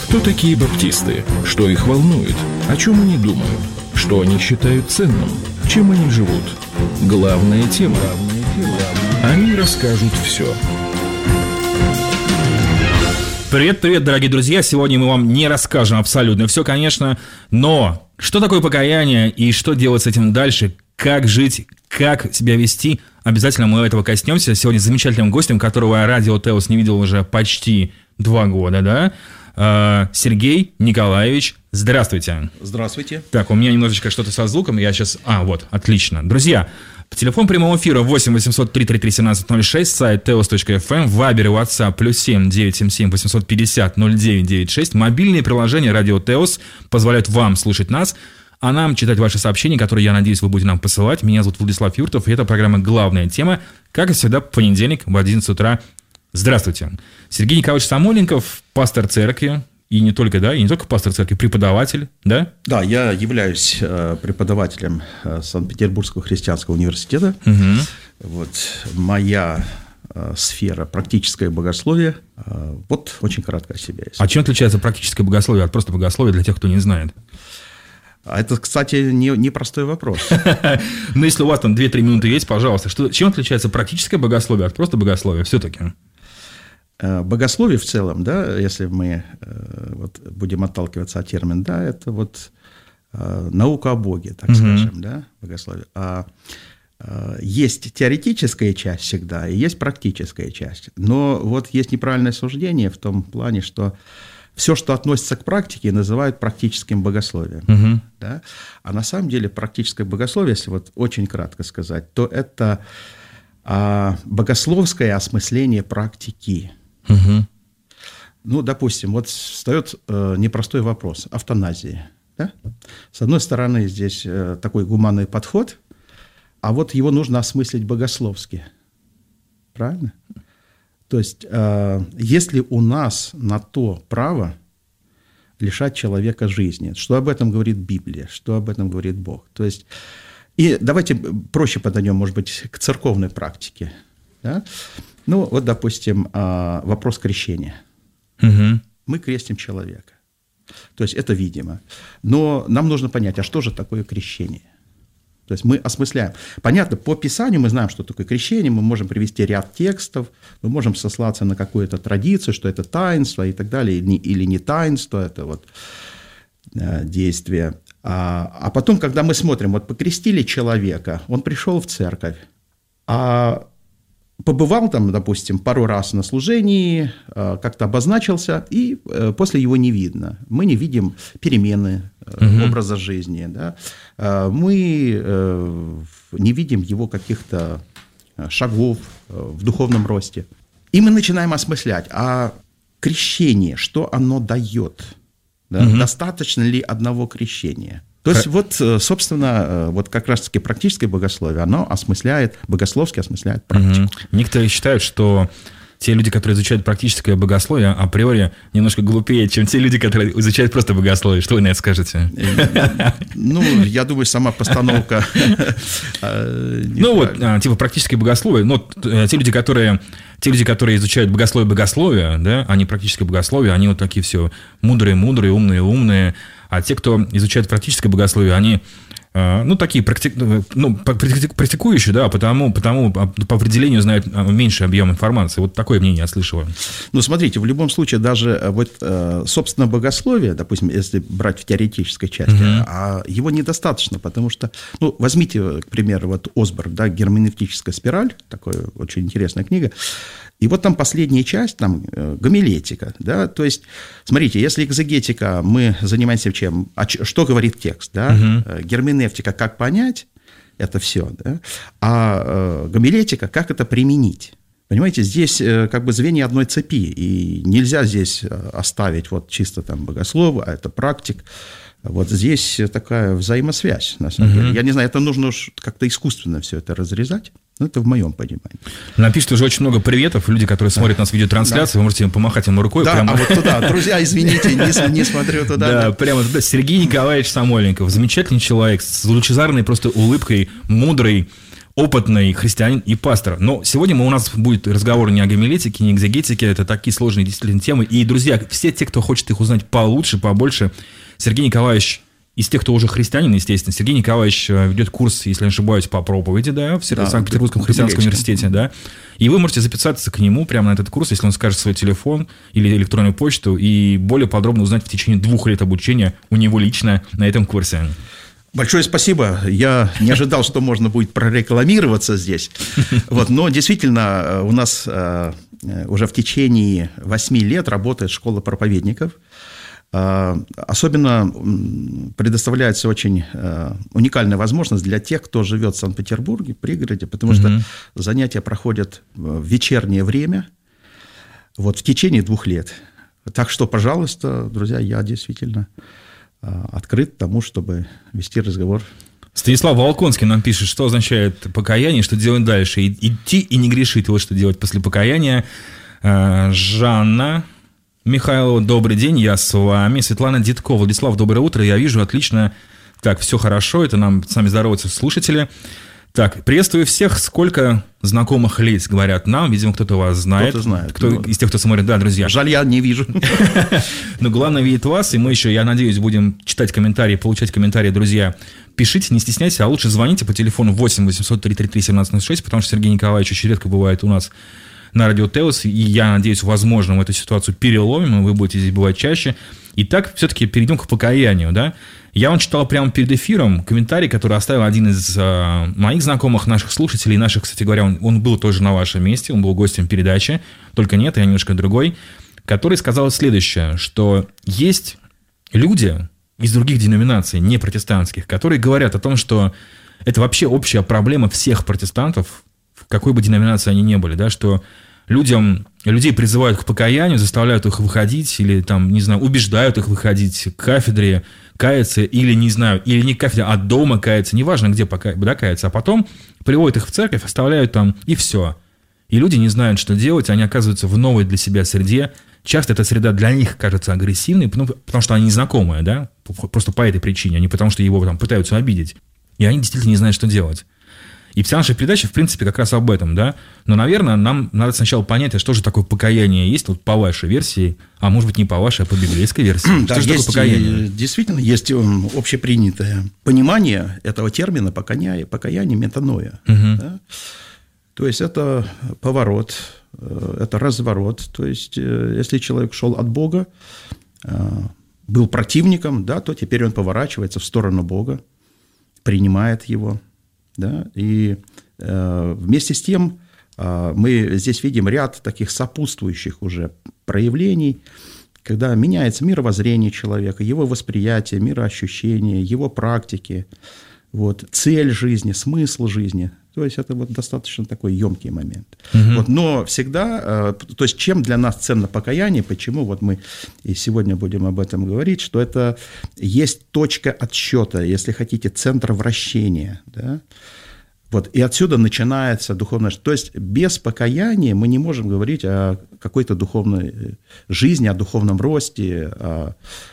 Кто такие баптисты? Что их волнует? О чем они думают? Что они считают ценным? Чем они живут? Главная тема. Они расскажут все. Привет, дорогие друзья! Сегодня мы вам не расскажем абсолютно все, конечно, но что такое покаяние и что делать с этим дальше, как жить, как себя вести, обязательно мы этого коснемся. Сегодня с замечательным гостем, которого Радио Теос не видел уже почти 2 года, да? Сергей Николаевич, здравствуйте. Здравствуйте. Так, у меня немножечко что-то со звуком, я сейчас... вот, отлично. Друзья, телефон прямого эфира 8 800 333 1706, сайт teos.fm, вайбер и WhatsApp +7 977 850 0996. Мобильные приложения Радио Теос позволяют вам слушать нас, а нам читать ваши сообщения, которые, я надеюсь, вы будете нам посылать. Меня зовут Владислав Юртов, и это программа «Главная тема», как и всегда, в понедельник в 11 утра. Здравствуйте. Сергей Николаевич Самойленков, пастор церкви, и не только, да, и не только пастор церкви, преподаватель, да? Да, я являюсь преподавателем Санкт-Петербургского христианского университета. Вот моя сфера практическое богословие. Вот очень кратко о себе. А чем отличается практическое богословие от просто богословия для тех, кто не знает? Это, кстати, непростой вопрос. Ну, если у вас там 2-3 минуты есть, пожалуйста. Чем отличается практическое богословие от просто богословия все-таки? Богословие в целом, да, если мы вот будем отталкиваться от термина, да, это вот наука о Боге, так скажем, да, богословие. Есть теоретическая часть всегда, и есть практическая часть. Но вот есть неправильное суждение в том плане, что все, что относится к практике, называют практическим богословием. Да? А на самом деле практическое богословие, если вот очень кратко сказать, то это богословское осмысление практики. Ну, допустим, вот встает непростой вопрос – эвтаназия. Да? С одной стороны, здесь такой гуманный подход, а вот его нужно осмыслить богословски. Правильно? То есть, есть ли у нас на то право лишать человека жизни? Что об этом говорит Библия? Что об этом говорит Бог? То есть, и давайте проще подойдем, может быть, к церковной практике. Да? Ну, вот, допустим, вопрос крещения. Мы крестим человека. То есть, это видимо. Но нам нужно понять, а что же такое крещение? То есть мы осмысляем. Понятно, по Писанию мы знаем, что такое крещение, мы можем привести ряд текстов, мы можем сослаться на какую-то традицию, что это таинство и так далее, или не таинство, это вот действие. А потом, когда мы смотрим, вот покрестили человека, он пришел в церковь, побывал там, допустим, пару раз на служении, как-то обозначился, и после его не видно. Мы не видим перемены образа жизни, да? Мы не видим его каких-то шагов в духовном росте. И мы начинаем осмыслять, а крещение, что оно дает? Да? Достаточно ли одного крещения? То есть, вот, собственно, вот как раз-таки практическое богословие, оно богословски осмысляет практику. Некоторые считают, что те люди, которые изучают практическое богословие, априори немножко глупее, чем те люди, которые изучают просто богословие. Что вы на это скажете? Ну, я думаю, сама постановка... Ну, вот, типа практическое богословие, но те люди, которые изучают богословие, да, а не практическое богословие, они вот такие все мудрые, умные. А те, кто изучает практическое богословие, они, такие практикующие, да, потому по определению знают меньший объем информации. Вот такое мнение я слышал. Ну, смотрите, в любом случае, даже вот, собственно, богословие, допустим, если брать в теоретической части, его недостаточно, потому что, возьмите, к примеру, вот Осборн, да, «Герменевтическая спираль», такая очень интересная книга, и вот там последняя часть, там гомилетика, да, то есть, смотрите, если экзегетика, мы занимаемся чем? Что говорит текст, да, герменевтика, как понять, это все, да, а гомилетика, как это применить. Понимаете, здесь как бы звенья одной цепи, и нельзя здесь оставить вот чисто там богослова, а это практик. Вот здесь такая взаимосвязь, на самом деле. Я не знаю, это нужно уж как-то искусственно все это разрезать. Ну, это в моем понимании. Нам пишут уже очень много приветов. Люди, которые смотрят нас в видеотрансляции, вы можете помахать им рукой. Да, прямо... вот туда. Друзья, извините, не смотрю туда. Да, прямо туда. Сергей Николаевич Самойленков. Замечательный человек, с лучезарной просто улыбкой, мудрый, опытный христианин и пастор. Но сегодня у нас будет разговор не о гомилетике, не о экзегетике. Это такие сложные действительно темы. И, друзья, все те, кто хочет их узнать получше, побольше, Сергей Николаевич, из тех, кто уже христианин, естественно, Сергей Николаевич ведет курс, если не ошибаюсь, по проповеди, да, в Санкт-Петербургском христианском университете, да. И вы можете записаться к нему прямо на этот курс, если он скажет свой телефон или электронную почту, и более подробно узнать в течение 2 лет обучения у него лично на этом курсе. Большое спасибо. Я не ожидал, что можно будет прорекламироваться здесь. Но действительно, у нас уже в течение 8 лет работает школа проповедников. Особенно предоставляется очень уникальная возможность для тех, кто живет в Санкт-Петербурге, в пригороде, потому что занятия проходят в вечернее время, в течение 2 лет. Так что, пожалуйста, друзья, я действительно открыт к тому, чтобы вести разговор. Станислав Волконский нам пишет, что означает покаяние, что делать дальше. Идти и не грешить, вот что делать после покаяния. Жанна Михайлова, добрый день, я с вами. Светлана Дедкова, Владислав, доброе утро, я вижу, отлично. Так, все хорошо, это нам с нами здороваются слушатели. Так, приветствую всех, сколько знакомых лиц, говорят нам, видимо, кто-то вас знает. Кто-то знает. Кто из тех, кто смотрит, да, друзья. Жаль, я не вижу. Но главное, видит вас, и мы еще, я надеюсь, будем читать комментарии, получать комментарии, друзья. Пишите, не стесняйтесь, а лучше звоните по телефону 8 800 333 1706, потому что Сергей Николаевич очень редко бывает у нас на радио Теос, и я надеюсь, возможно, мы эту ситуацию переломим, и вы будете здесь бывать чаще. Итак, все-таки перейдем к покаянию, да. Я вам читал прямо перед эфиром комментарий, который оставил один из моих знакомых, наших слушателей, наших, кстати говоря, он был тоже на вашем месте, он был гостем передачи, только нет, я немножко другой, который сказал следующее, что есть люди из других деноминаций, не протестантских, которые говорят о том, что это вообще общая проблема всех протестантов, в какой бы деноминации они ни были, да, что людей призывают к покаянию, заставляют их выходить или, там, не знаю, убеждают их выходить к кафедре, каяться или, не знаю, или не к кафедре, а дома каяться, неважно, где каяться, а потом приводят их в церковь, оставляют там, и все. И люди не знают, что делать, они оказываются в новой для себя среде. Часто эта среда для них кажется агрессивной, потому что они незнакомые, да, просто по этой причине, а не потому что его там пытаются обидеть. И они действительно не знают, что делать. И вся наша передача, в принципе, как раз об этом, да. Но, наверное, нам надо сначала понять, а что же такое покаяние есть, вот по вашей версии, а может быть, не по вашей, а по библейской версии. Да, что же такое покаяние? Действительно, есть общепринятое понимание этого термина покаяние метаноя. Да? То есть, это поворот, это разворот. То есть, если человек шел от Бога, был противником, да, то теперь он поворачивается в сторону Бога, принимает его. Да? И вместе с тем мы здесь видим ряд таких сопутствующих уже проявлений, когда меняется мировоззрение человека, его восприятие, мироощущение, его практики, цель жизни, смысл жизни. То есть это достаточно такой емкий момент. Но всегда, то есть чем для нас ценно покаяние, почему мы и сегодня будем об этом говорить, что это есть точка отсчета, если хотите, центр вращения. Да? И отсюда начинается духовная жизнь. То есть без покаяния мы не можем говорить о какой-то духовной жизни, о духовном росте, о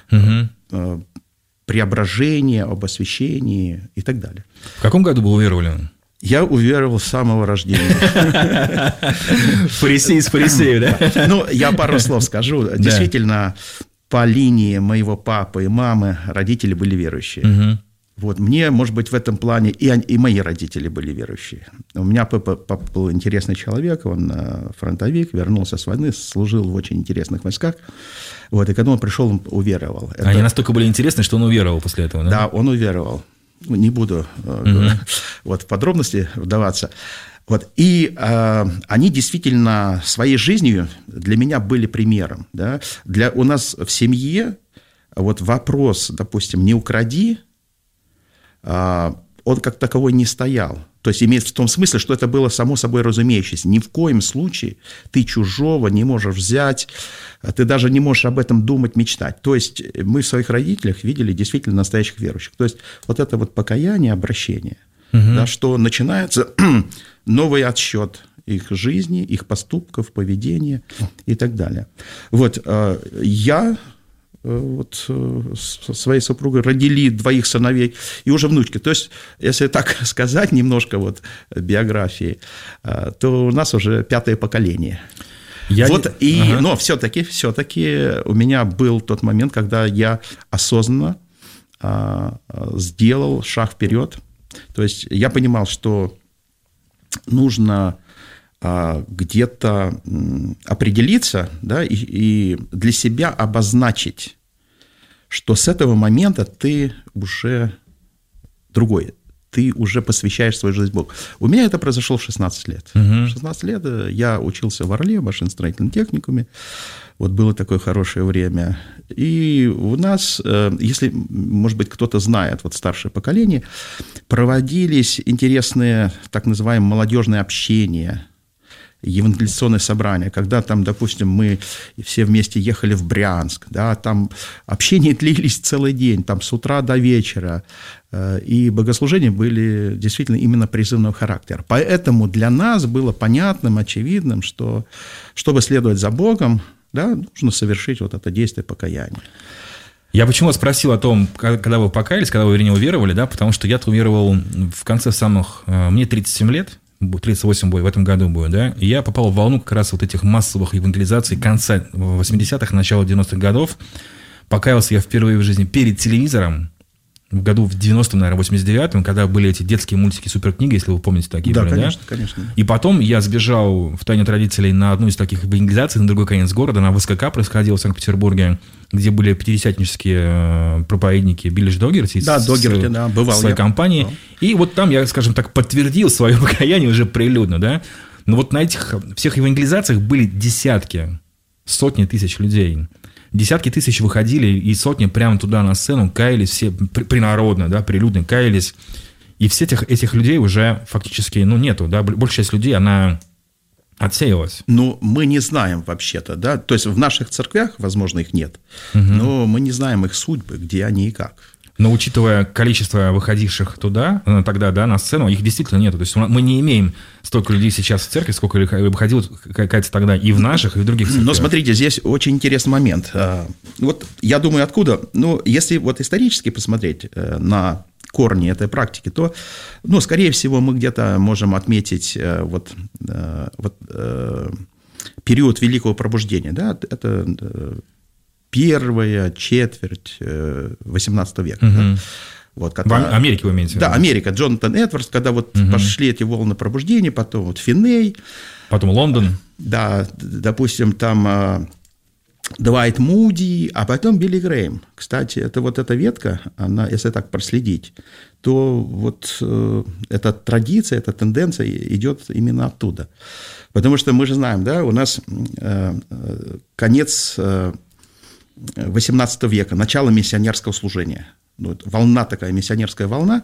преображении, об освящении и так далее. В каком году вы уверовали? Я уверовал с самого рождения. Фарисей из фарисеев, да? Я пару слов скажу. Действительно, по линии моего папы и мамы родители были верующие. Мне, может быть, в этом плане и мои родители были верующие. У меня папа был интересный человек, он фронтовик, вернулся с войны, служил в очень интересных войсках. И когда он пришел, он уверовал. Они настолько были интересны, что он уверовал после этого, да? Да, он уверовал. Не буду в подробности вдаваться. И они действительно своей жизнью для меня были примером. Да? У нас в семье вопрос, допустим, «не укради», он как таковой не стоял. То есть имеет в том смысле, что это было само собой разумеющееся. Ни в коем случае ты чужого не можешь взять, ты даже не можешь об этом думать, мечтать. То есть мы в своих родителях видели действительно настоящих верующих. То есть это покаяние, обращение, да, что начинается новый отсчет их жизни, их поступков, поведения и так далее. Я со своей супругой родили 2 сыновей и уже внучки. То есть, если так сказать немножко биографии, то у нас уже 5-е поколение. Но все-таки у меня был тот момент, когда я осознанно сделал шаг вперед. То есть я понимал, что нужно где-то определиться, да, и для себя обозначить, что с этого момента ты уже другой, ты уже посвящаешь свою жизнь Богу. У меня это произошло в 16 лет. В 16 лет я учился в Орле, в машиностроительном техникуме. Было такое хорошее время. И у нас, если, может быть, кто-то знает, старшее поколение, проводились интересные так называемые молодежные общения, евангелизационные собрания, когда там, допустим, мы все вместе ехали в Брянск, да, там общения длились целый день, там с утра до вечера, и богослужения были действительно именно призывного характера. Поэтому для нас было понятным, очевидным, что, чтобы следовать за Богом, да, нужно совершить это действие покаяния. Я почему спросил о том, когда вы покаялись, когда вы, вернее, уверовали, да, потому что я-то уверовал в конце мне 37 лет, 38 в этом году будет, да, и я попал в волну как раз этих массовых евангелизаций конца 80-х, начала 90-х годов. Покаялся я впервые в жизни перед телевизором, в году в 90-м, наверное, 89-м, когда были эти детские мультики «Суперкниги», если вы помните такие. Да, были, конечно, да? конечно. И потом я сбежал втайне от родителей на одну из таких евангелизаций на другой конец города, на ВСКК происходило в Санкт-Петербурге, где были пятидесятнические проповедники Биллиш Догерти бывал своей компании. Да. И там я, скажем так, подтвердил свое покаяние уже прилюдно, да. Но на этих всех евангелизациях были десятки, сотни тысяч людей. Десятки тысяч выходили, и сотни прямо туда на сцену каялись, все принародно, да, прилюдно каялись. И всех этих людей уже фактически, нету, да, большая часть людей, она отсеялась. Мы не знаем вообще-то, да, то есть в наших церквях, возможно, их нет, но мы не знаем их судьбы, где они и как. Но учитывая количество выходивших туда, тогда, да, на сцену, их действительно нету. То есть мы не имеем столько людей сейчас в церкви, сколько выходило какая-то тогда и в наших, и в других церквях. Но смотрите, здесь очень интересный момент. Я думаю, откуда? Если исторически посмотреть на корни этой практики, то, скорее всего, мы где-то можем отметить период Великого Пробуждения, да, это первая четверть XVIII века. Угу. Когда, в Америке вы имеете в виду? Да, Америка, Джонатан Эдвардс, когда пошли эти волны пробуждения, потом Финей. Потом Лондон. Да, допустим, там Дуайт Муди, а потом Билли Грэйм. Кстати, это эта ветка, она, если так проследить, то эта традиция, эта тенденция идет именно оттуда. Потому что мы же знаем, да, у нас конец XVIII века, начало миссионерского служения. Волна такая, миссионерская волна,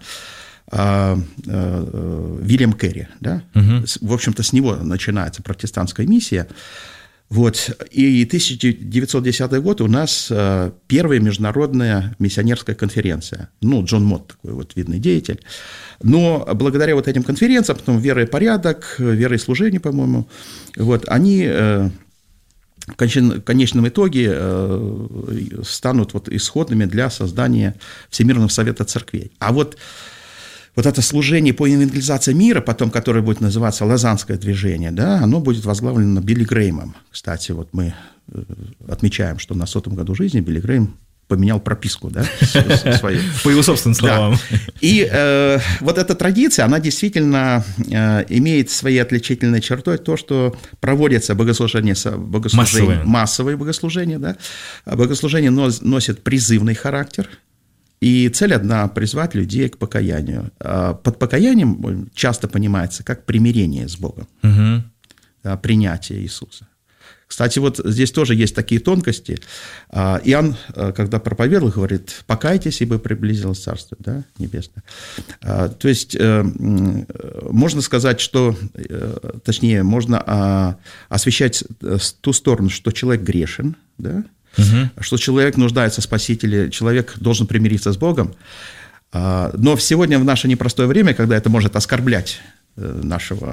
Вильям Керри, да? В общем-то, с него начинается протестантская миссия. И 1910 год у нас первая международная миссионерская конференция. Джон Мотт такой видный деятель. Но благодаря этим конференциям, потом «Вера и порядок», «Вера и служение», по-моему, они в конечном итоге станут исходными для создания Всемирного совета церквей. А это служение по евангелизации мира, потом, которое будет называться Лозаннское движение, да, оно будет возглавлено Билли Грэймом. Кстати, мы отмечаем, что на 100-м году жизни Билли Грэйм поменял прописку, да, свою. По его собственным словам. Да. И эта традиция, она действительно имеет своей отличительной чертой то, что проводятся массовые богослужения, да. Богослужение носит призывный характер, и цель одна – призвать людей к покаянию. Под покаянием часто понимается как примирение с Богом, да, принятие Иисуса. Кстати, здесь тоже есть такие тонкости. Иоанн, когда проповедовал, говорит: «Покайтесь, ибо приблизилось Царство, да, Небесное». То есть, можно сказать, что, точнее, можно освещать ту сторону, что человек грешен, да, что человек нуждается в Спасителе, человек должен примириться с Богом. Но сегодня, в наше непростое время, когда это может оскорблять нашего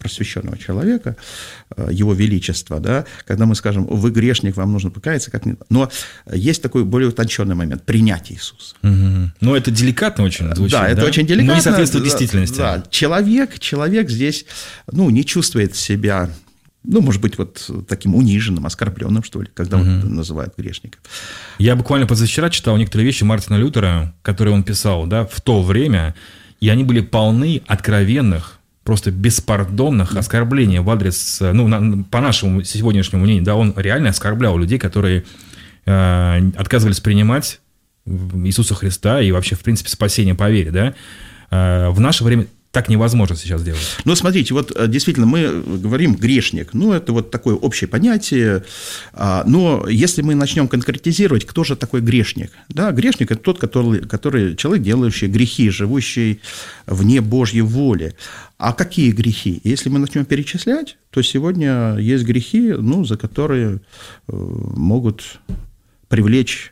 просвещенного человека, его величества, да, когда мы скажем, вы грешник, вам нужно покаяться, но есть такой более утонченный момент – принятие Иисуса. Но это деликатно очень звучит, да? Это очень деликатно. Но не соответствует действительности. Да, человек здесь, не чувствует себя, может быть, вот таким униженным, оскорбленным, что ли, когда он называет грешником. Я буквально позавчера читал некоторые вещи Мартина Лютера, которые он писал, да, в то время, и они были полны откровенных, просто беспардонных оскорблений в адрес, по нашему сегодняшнему мнению, да, он реально оскорблял людей, которые отказывались принимать Иисуса Христа и вообще, в принципе, спасение по вере, да. В наше время так невозможно сейчас делать. Смотрите, вот действительно мы говорим грешник, это вот такое общее понятие, но если мы начнем конкретизировать, кто же такой грешник? Да, грешник – это тот, который человек, делающий грехи, живущий вне Божьей воли. А какие грехи? Если мы начнем перечислять, то сегодня есть грехи, за которые могут привлечь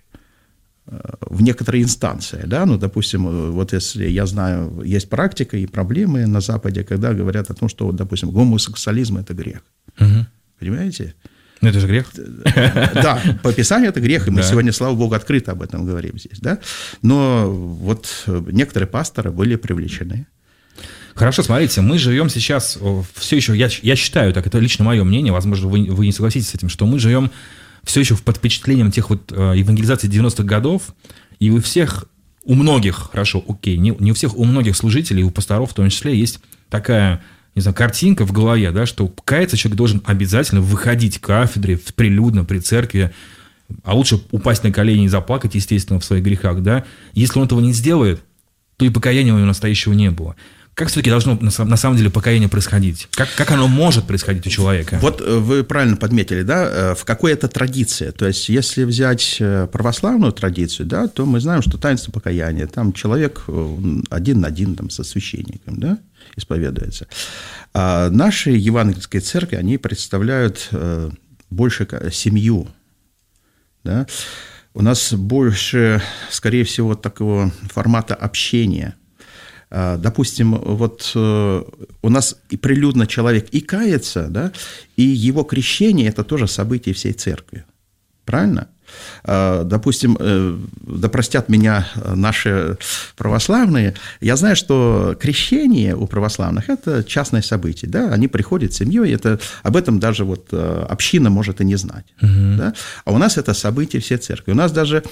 в некоторые инстанции, да, допустим, вот если я знаю, есть практика и проблемы на Западе, когда говорят о том, что, допустим, гомосексуализм – это грех. Понимаете? Это же грех. Да, по Писанию это грех, и мы сегодня, слава Богу, открыто об этом говорим здесь, да. Но вот некоторые пасторы были привлечены. Хорошо, смотрите, мы живем сейчас все еще, я считаю, так, это лично мое мнение, возможно, вы не согласитесь с этим, что мы живем все еще под впечатлением тех вот евангелизаций 90-х годов, и у многих, хорошо, окей, не у всех, у многих служителей, у пасторов в том числе, есть такая, не знаю, картинка в голове, да, что каяться человек должен обязательно выходить к кафедре, прилюдно, при церкви, а лучше упасть на колени и заплакать, естественно, в своих грехах, да. Если он этого не сделает, то и покаяния у него настоящего не было. Как все-таки должно на самом деле покаяние происходить? Как оно может происходить у человека? Вот вы правильно подметили, да, в какой это традиции. То есть, если взять православную традицию, да, то мы знаем, что таинство покаяния, там человек один на один там, со священником, да, исповедуется. А наши евангельские церкви, они представляют больше семью, да. У нас больше, скорее всего, такого формата общения. Допустим, вот у нас и прилюдно человек и кается, да, и его крещение – это тоже событие всей церкви. Правильно? Допустим, да простят меня наши православные, я знаю, что крещение у православных – это частное событие, да, они приходят с семьей, об этом даже вот община может и не знать, да? А у нас это событие всей церкви. У нас даже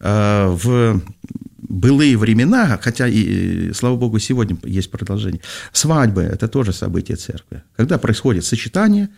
в былые времена, хотя, и, слава Богу, сегодня есть продолжение, свадьбы – это тоже событие церкви. Когда происходит сочетание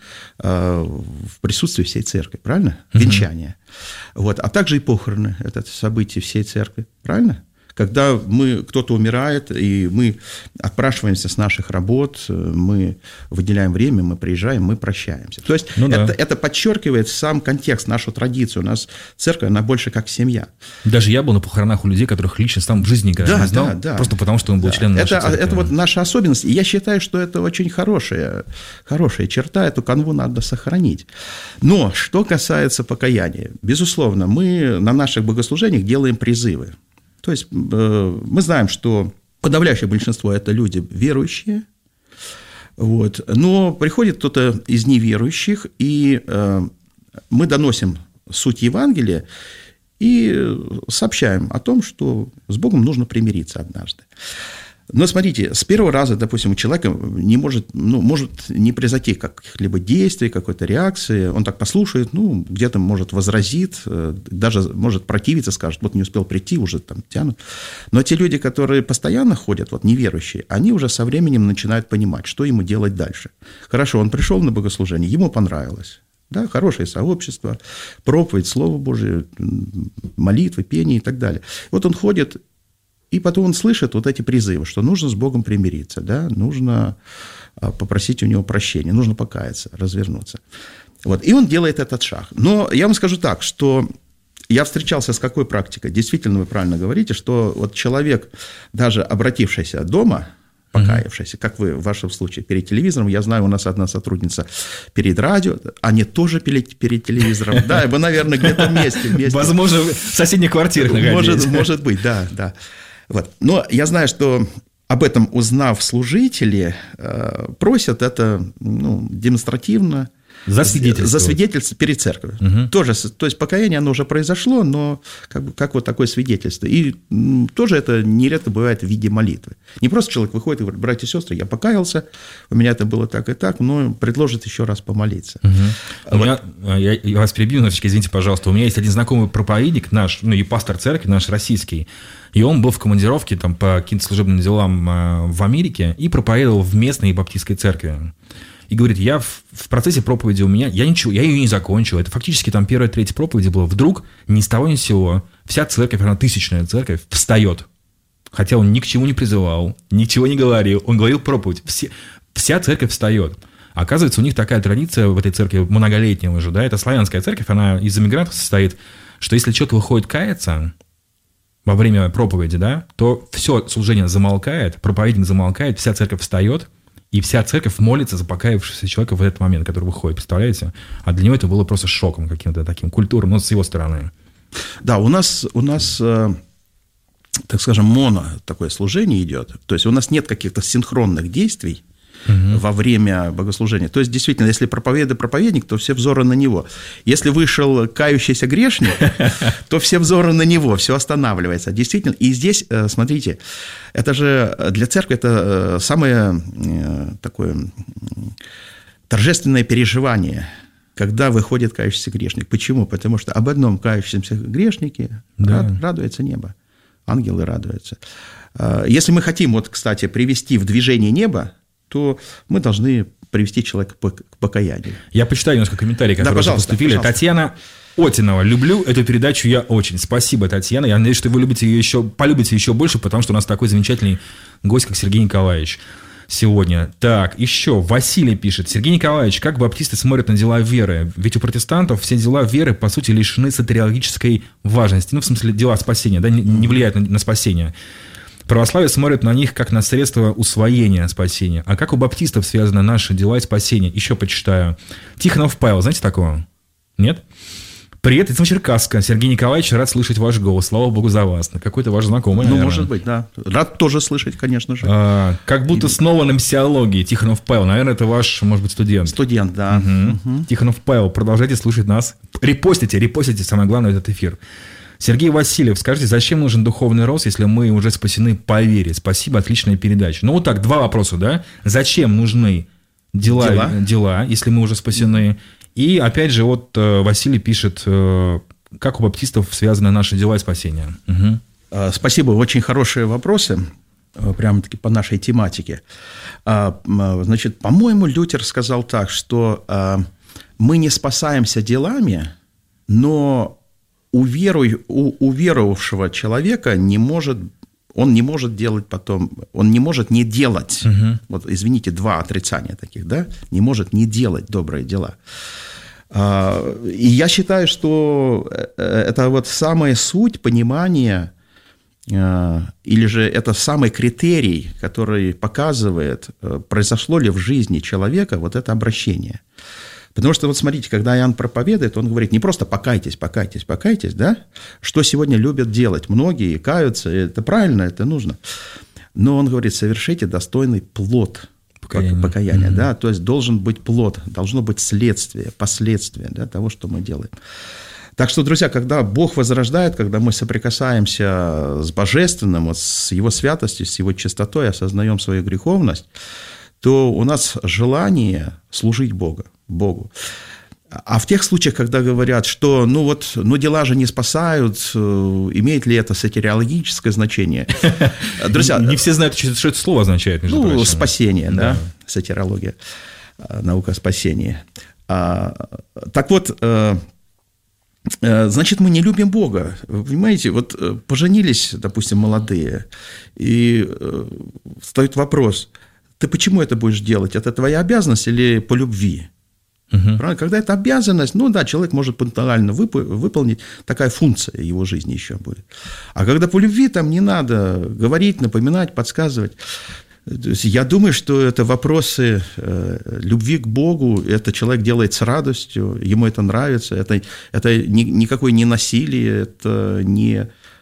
в присутствии всей церкви, правильно? Венчание. Вот. А также и похороны – это событие всей церкви, правильно? Когда кто-то умирает, и мы отпрашиваемся с наших работ, мы выделяем время, мы приезжаем, мы прощаемся. То есть это подчеркивает сам контекст, нашу традицию. У нас церковь, она больше как семья. Даже я был на похоронах у людей, которых лично там в жизни никогда не знал, просто потому что он был членом нашей церкви. Это вот наша особенность. И я считаю, что это очень хорошая черта, эту канву надо сохранить. Но что касается покаяния, безусловно, мы на наших богослужениях делаем призывы. То есть мы знаем, что подавляющее большинство – это люди верующие, вот, но приходит кто-то из неверующих, и мы доносим суть Евангелия и сообщаем о том, что с Богом нужно примириться однажды. Но смотрите, с первого раза, допустим, у человека может не произойти каких-либо действий, какой-то реакции, он так послушает, где-то, может, возразит, даже может противиться, скажет, вот не успел прийти, уже там тянут. Но те люди, которые постоянно ходят, вот неверующие, они уже со временем начинают понимать, что ему делать дальше. Хорошо, он пришел на богослужение, ему понравилось. Да, хорошее сообщество, проповедь, Слово Божие, молитвы, пение и так далее. Вот он ходит, и потом он слышит вот эти призывы, что нужно с Богом примириться, да, нужно попросить у него прощения, нужно покаяться, развернуться. Вот, и он делает этот шаг. Но я вам скажу так, что я встречался с какой практикой. Действительно, вы правильно говорите, что вот человек, даже обратившийся дома, покаявшийся, как вы в вашем случае, перед телевизором, я знаю, у нас одна сотрудница перед радио, они тоже перед телевизором, да, вы, наверное, где-то вместе. Возможно, в соседних квартирах находились. Может быть, да. Вот. Но я знаю, что об этом узнав служители, просят это демонстративно, засвидетельствовать перед церковью. Угу. Тоже, то есть покаяние, оно уже произошло, но как вот такое свидетельство. И тоже это нередко бывает в виде молитвы. Не просто человек выходит и говорит: братья и сестры, я покаялся, у меня это было так и так, но предложит еще раз помолиться. Угу. Я вас перебью, извините, пожалуйста. У меня есть один знакомый проповедник наш, и пастор церкви наш российский, и он был в командировке там, по каким-то служебным делам в Америке и проповедовал в местной баптистской церкви. И говорит: я в процессе проповеди я ее не закончил. Это фактически там 1-3 проповеди было. Вдруг ни с того ни с сего вся церковь, она тысячная церковь, встает. Хотя он ни к чему не призывал, ничего не говорил. Он говорил проповедь. Вся церковь встает. Оказывается, у них такая традиция в этой церкви многолетняя уже. Да? Это славянская церковь, она из иммигрантов состоит, что если человек выходит каяться во время проповеди, да, то все служение замолкает, проповедник замолкает, вся церковь встает, и вся церковь молится за покаявшегося человека в этот момент, который выходит, представляете? А для него это было просто шоком каким-то таким, культурным, но с его стороны. Да, у нас, так скажем, моно такое служение идет. То есть у нас нет каких-то синхронных действий во время богослужения. То есть, действительно, если проповедник, то все взоры на него. Если вышел кающийся грешник, то все взоры на него, все останавливается. Действительно, и здесь, смотрите, это же для церкви это самое такое торжественное переживание, когда выходит кающийся грешник. Почему? Потому что об одном кающемся грешнике радуется небо, ангелы радуются. Если мы хотим, кстати, привести в движение небо, то мы должны привести человека к покаянию. Я почитаю немножко комментарии, которые уже поступили. Пожалуйста. Татьяна Отинова. Люблю эту передачу я очень. Спасибо, Татьяна. Я надеюсь, что вы полюбите еще больше, потому что у нас такой замечательный гость, как Сергей Николаевич сегодня. Так, еще Василий пишет. Сергей Николаевич, как баптисты смотрят на дела веры? Ведь у протестантов все дела веры, по сути, лишены сатериологической важности. В смысле, дела спасения, да, не влияют на спасение. Православие смотрит на них как на средство усвоения спасения. А как у баптистов связаны наши дела и спасение? Еще почитаю. Тихонов Павел, знаете такого? Нет? Привет, из Черкасска. Сергей Николаевич, рад слышать ваш голос. Слава Богу за вас. Какой-то ваш знакомый, наверное. Может быть, да. Рад тоже слышать, конечно же. Как будто снова на миссиологии. Тихонов Павел, наверное, это ваш, может быть, студент. Студент, да. Угу. Тихонов Павел, продолжайте слушать нас. Репостите, самое главное, этот эфир. Сергей Васильев, скажите, зачем нужен духовный рост, если мы уже спасены по вере? Спасибо, отличная передача. Вот так, 2 вопроса, да? Зачем нужны дела, если мы уже спасены? И, опять же, Василий пишет, как у баптистов связаны наши дела и спасение? Угу. Спасибо, очень хорошие вопросы, прямо-таки по нашей тематике. Значит, по-моему, Лютер сказал так, что мы не спасаемся делами, но у веровавшего человека он не может делать потом, он не может не делать. Угу. Извините, 2 отрицания таких, да? Не может не делать добрые дела. И я считаю, что это самая суть понимания, или же это самый критерий, который показывает, произошло ли в жизни человека это обращение. Потому что, смотрите, когда Иоанн проповедует, он говорит не просто покайтесь, да? Что сегодня любят делать многие, каются, это правильно, это нужно. Но он говорит, совершите достойный плод покаяния, да? То есть должен быть плод, должно быть следствие, последствие, да, того, что мы делаем. Так что, друзья, когда Бог возрождает, когда мы соприкасаемся с Божественным, с Его святостью, с Его чистотой, осознаем свою греховность, то у нас желание служить Богу. А в тех случаях, когда говорят, что дела же не спасают, имеет ли это сатериологическое значение? Друзья, не все знают, что это слово означает, между прочим. Спасение, да, сатериология, наука о спасении. Так вот, значит, мы не любим Бога. Вы понимаете, поженились, допустим, молодые, и встает вопрос: ты почему это будешь делать? Это твоя обязанность или по любви? Угу. Когда это обязанность, человек может потенциально выполнить, такая функция его жизни еще будет. А когда по любви, там не надо говорить, напоминать, подсказывать. То есть я думаю, что это вопросы любви к Богу, это человек делает с радостью, ему это нравится, это никакое не насилие, это не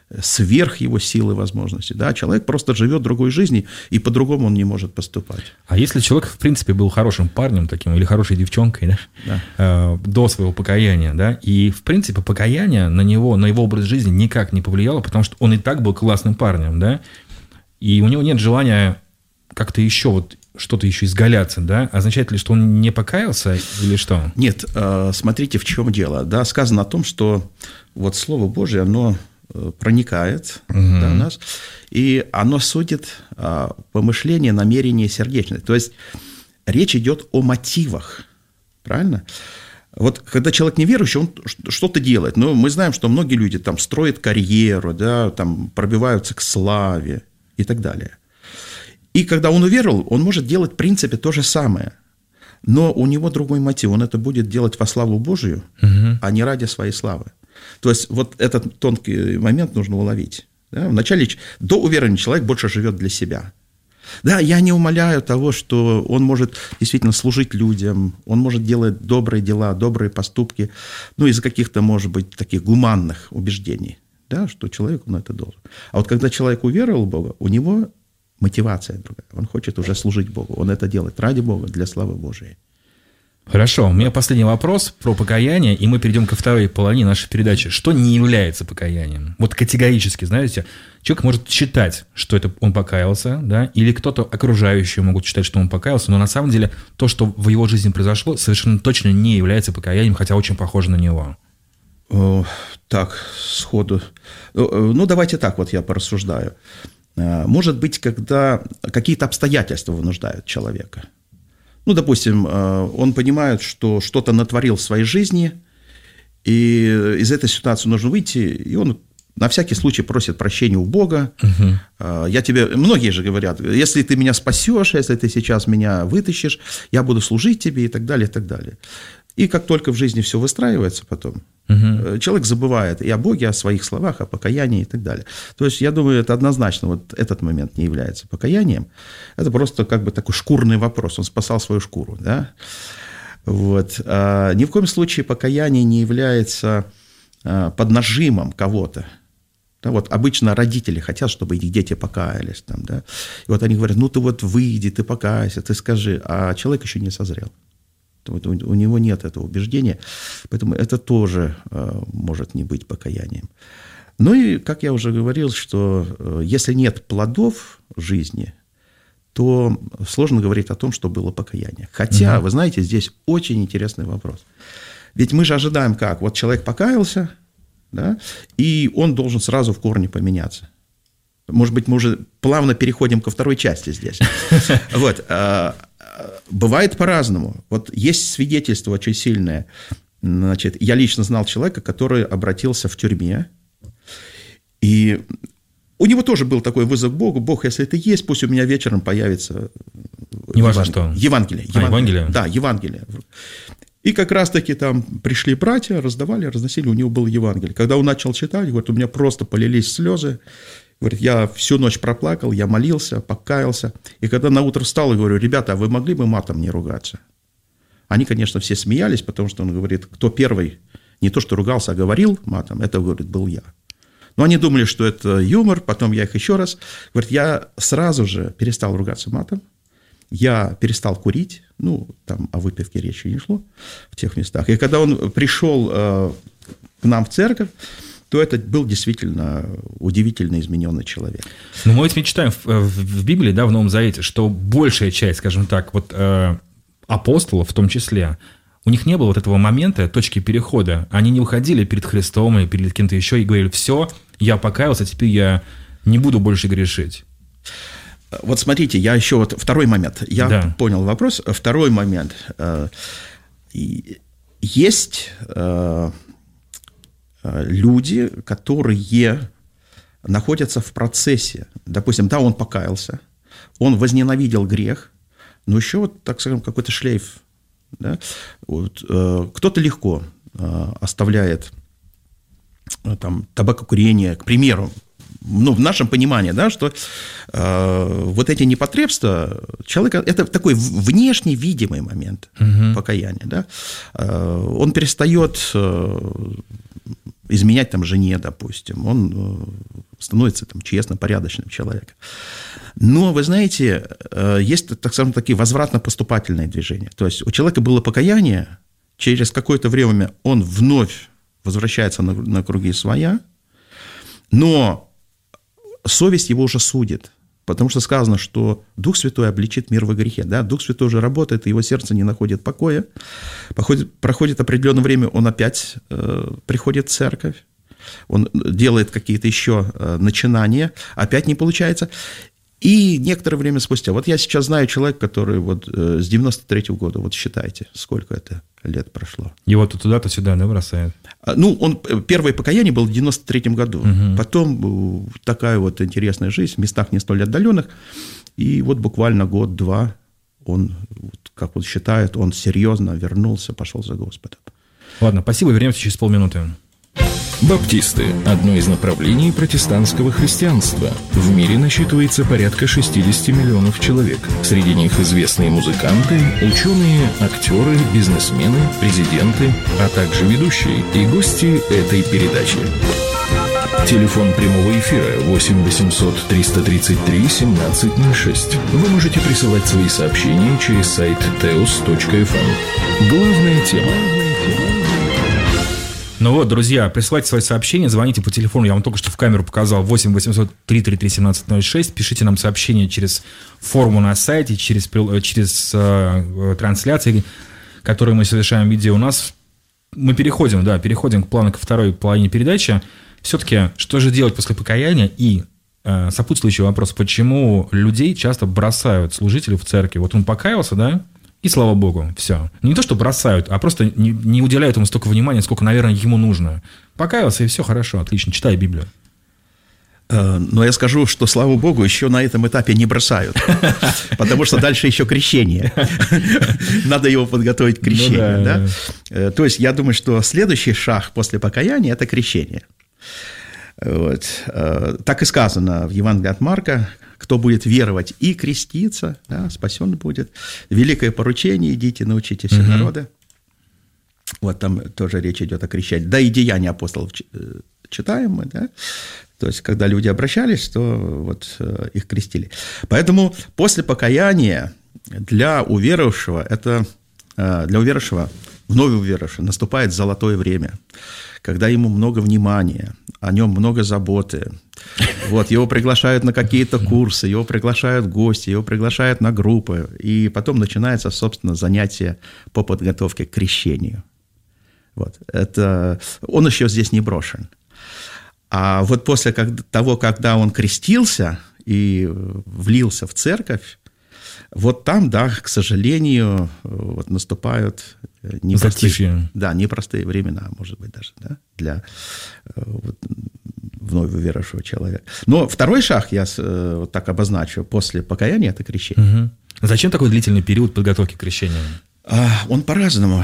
сверх его силы и возможностей. Да? Человек просто живет другой жизнью, и по-другому он не может поступать. А если человек, в принципе, был хорошим парнем таким или хорошей девчонкой, да? До своего покаяния, да, и, в принципе, покаяние на него, на его образ жизни никак не повлияло, потому что он и так был классным парнем, да, и у него нет желания как-то еще вот что-то еще изгаляться, да? Означает ли, что он не покаялся или что? Нет, смотрите, в чем дело. Да, сказано о том, что вот Слово Божие, оно проникает в нас, и оно судит помышление, намерение, сердечное. То есть речь идет о мотивах, правильно? Вот когда человек неверующий, он что-то делает. Но мы знаем, что многие люди там строят карьеру, да, там пробиваются к славе и так далее. И когда он уверовал, он может делать, в принципе, то же самое. Но у него другой мотив. Он это будет делать во славу Божию, а не ради своей славы. То есть вот этот тонкий момент нужно уловить. Да? Вначале, до уверования человек больше живет для себя. Да, я не умаляю того, что он может действительно служить людям, он может делать добрые дела, добрые поступки, ну, из каких-то, может быть, таких гуманных убеждений, да, что человек, он это должен. А вот когда человек уверовал в Бога, у него мотивация другая. Он хочет уже служить Богу, он это делает ради Бога, для славы Божией. Хорошо, у меня последний вопрос про покаяние, и мы перейдем ко второй половине нашей передачи. Что не является покаянием? Вот категорически, знаете, человек может считать, что это он покаялся, да, или кто-то окружающие могут считать, что он покаялся, но на самом деле то, что в его жизни произошло, совершенно точно не является покаянием, хотя очень похоже на него. Так, сходу. Ну, давайте так вот я порассуждаю. Может быть, когда какие-то обстоятельства вынуждают человека. Ну, допустим, он понимает, что что-то натворил в своей жизни, и из этой ситуации нужно выйти, и он на всякий случай просит прощения у Бога. Я тебе, многие же говорят, если ты меня спасешь, если ты сейчас меня вытащишь, я буду служить тебе и так далее, и так далее. И как только в жизни все выстраивается потом, человек забывает и о Боге, о своих словах, о покаянии и так далее. То есть, я думаю, это однозначно, вот этот момент не является покаянием. Это просто как бы такой шкурный вопрос. Он спасал свою шкуру, да? Вот. Ни в коем случае покаяние не является под нажимом кого-то. Да, вот обычно родители хотят, чтобы их дети покаялись. Там, да? И вот они говорят, ну ты вот выйди, ты покайся, ты скажи. А человек еще не созрел. У него нет этого убеждения, поэтому это тоже может не быть покаянием. Ну и, как я уже говорил, что если нет плодов в жизни, то сложно говорить о том, что было покаяние. Хотя, вы знаете, здесь очень интересный вопрос. Ведь мы же ожидаем как? Вот человек покаялся, да, и он должен сразу в корне поменяться. Может быть, мы уже плавно переходим ко второй части здесь. Вот. Бывает по-разному. Вот есть свидетельство очень сильное. Значит, я лично знал человека, который обратился в тюрьме, и у него тоже был такой вызов к Богу. Бог, если ты есть, пусть у меня вечером появится Евангелие. Евангелие? Да, Евангелие. И как раз-таки там пришли братья, разносили, у него было Евангелие. Когда он начал читать, говорит, у меня просто полились слезы. Говорит, я всю ночь проплакал, я молился, покаялся. И когда наутро встал, я говорю, ребята, а вы могли бы матом не ругаться? Они, конечно, все смеялись, потому что он говорит, кто первый не то что ругался, а говорил матом, это, говорит, был я. Но они думали, что это юмор, потом я их еще раз. Говорит, я сразу же перестал ругаться матом, я перестал курить, ну, там о выпивке речи не шло в тех местах. И когда он пришел к нам в церковь, то это был действительно удивительно измененный человек. Но мы ведь читаем в Библии, да, в Новом Завете, что большая часть, скажем так, вот апостолов в том числе, у них не было вот этого момента, точки перехода. Они не выходили перед Христом и перед кем-то еще и говорили, все, я покаялся, теперь я не буду больше грешить. Вот смотрите, я еще вот второй момент. Я понял вопрос. Второй момент. Есть люди, которые находятся в процессе. Допустим, да, он покаялся, он возненавидел грех, но еще, вот, так скажем, какой-то шлейф. Да? Вот, кто-то легко оставляет там, табакокурение, к примеру. Ну, в нашем понимании, да, что вот эти непотребства человека, это такой внешне видимый момент покаяния. Да? Он перестает изменять там жене, допустим. Он становится там честным, порядочным человеком. Но, вы знаете, есть, так скажем, такие возвратно-поступательные движения. То есть у человека было покаяние, через какое-то время он вновь возвращается на круги своя, но совесть его уже судит. Потому что сказано, что Дух Святой обличит мир во грехе. Да? Дух Святой уже работает, и его сердце не находит покоя. Проходит определенное время, он опять приходит в церковь. Он делает какие-то еще начинания, опять не получается. И некоторое время спустя. Вот я сейчас знаю человека, который вот с 93-го года, вот считайте, сколько это лет прошло. Его то туда, то сюда, да, бросает? Ну, первое покаяние было в 93-м году. Потом такая вот интересная жизнь в местах не столь отдаленных. И вот буквально год-два он, как он считает, он серьезно вернулся, пошел за Господом. Ладно, спасибо, вернемся через полминуты. Баптисты – одно из направлений протестантского христианства. В мире насчитывается порядка 60 миллионов человек. Среди них известные музыканты, ученые, актеры, бизнесмены, президенты, а также ведущие и гости этой передачи. Телефон прямого эфира 8 800 333 1706. Вы можете присылать свои сообщения через сайт teos.fm. Главная тема. Ну вот, друзья, присылайте свои сообщения, звоните по телефону, я вам только что в камеру показал, 8 800 333 1706, пишите нам сообщения через форму на сайте, через трансляции, которые мы совершаем в видео. У нас мы переходим к плану ко второй половине передачи. Все-таки, что же делать после покаяния? И сопутствующий вопрос, почему людей часто бросают служители в церкви? Вот он покаялся, да? И слава Богу, все. Не то, что бросают, а просто не уделяют ему столько внимания, сколько, наверное, ему нужно. Покаялся, и все хорошо, отлично, читай Библию. Но я скажу, что, слава Богу, еще на этом этапе не бросают. Потому что дальше еще крещение. Надо его подготовить к крещению. То есть, я думаю, что следующий шаг после покаяния – это крещение. Вот. Так и сказано в Евангелии от Марка: кто будет веровать и креститься, да, спасен будет. Великое поручение: идите, научите все народы. Вот там тоже речь идет о крещении. Да, и Деяния апостолов читаем мы, да. То есть, когда люди обращались, то вот их крестили. Поэтому после покаяния для уверовавшего, вновь уверовавшего, наступает золотое время, когда ему много внимания, о нем много заботы. Вот, его приглашают на какие-то курсы, его приглашают в гости, его приглашают на группы. И потом начинается, собственно, занятие по подготовке к крещению. Вот, он еще здесь не брошен. А вот после того, когда он крестился и влился в церковь, вот там, да, к сожалению, вот наступают непростые времена, может быть, даже, да, для вновь уверовавшего человека. Но второй шаг, я вот так обозначу, после покаяния – это крещение. Угу. Зачем такой длительный период подготовки к крещению? Он по-разному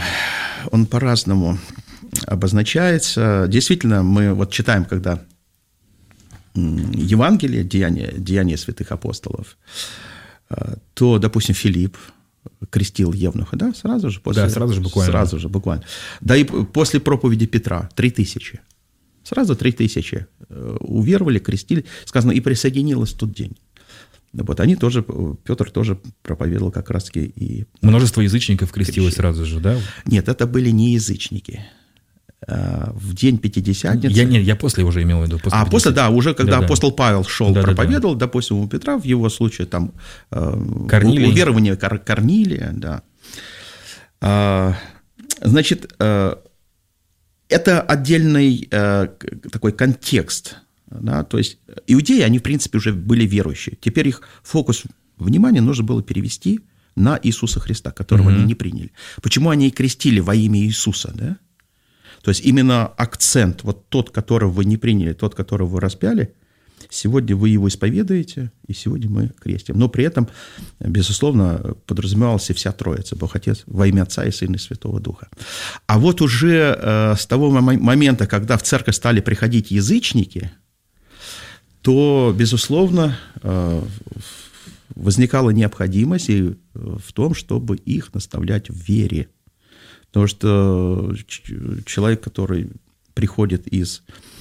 обозначается. Действительно, мы вот читаем, когда Евангелие, Деяния святых апостолов, то, допустим, Филипп крестил евнуха, да, сразу же буквально. Да, и после проповеди Петра 3000. Сразу 3000 уверовали, крестили, сказано, и присоединилось в тот день. Вот они тоже, Петр тоже проповедовал как раз-таки и... Множество язычников крестилось сразу же, да? Нет, это были не язычники. В день Пятидесятницы... Я после уже имел в виду. После, да, уже когда апостол Павел шел, проповедовал, допустим, у Петра, в его случае, там, уверование Корнилия, да. Значит, это отдельный такой контекст, да, то есть иудеи, они, в принципе, уже были верующие. Теперь их фокус внимания нужно было перевести на Иисуса Христа, которого они не приняли. Почему они и крестили во имя Иисуса, да? То есть именно акцент, вот тот, которого вы не приняли, тот, которого вы распяли, сегодня вы его исповедуете, и сегодня мы крестим. Но при этом, безусловно, подразумевалась и вся Троица, Бог Отец, во имя Отца и Сына и Святого Духа. А вот уже с того момента, когда в церковь стали приходить язычники, то, безусловно, возникала необходимость в том, чтобы их наставлять в вере. Потому что человек, который приходит из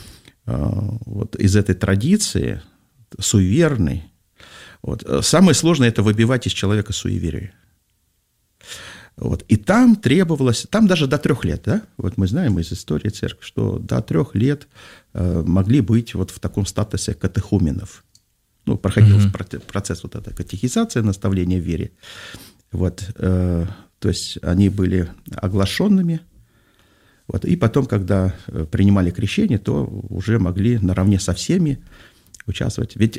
этой традиции, суеверной. Вот. Самое сложное – это выбивать из человека суеверие. Вот. И там требовалось, там даже до 3 лет, да? Вот мы знаем из истории церкви, что до 3 лет могли быть вот в таком статусе катехуменов. Ну, проходил процесс вот этой катехизации, наставления в вере. Вот. То есть они были оглашенными. Вот. И потом, когда принимали крещение, то уже могли наравне со всеми участвовать. Ведь